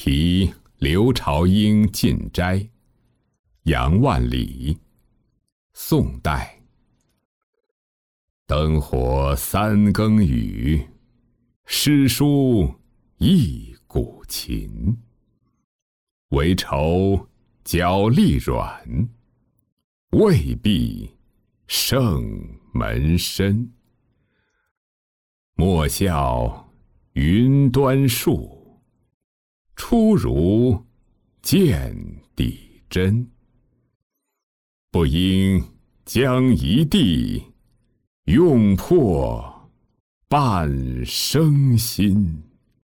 题刘朝英进斋，杨万里。宋代。灯火三更雨，诗书一鼓琴。唯愁脚力软，未必胜门深。莫笑云端树，出如见底针。不应将一地，用破半生心。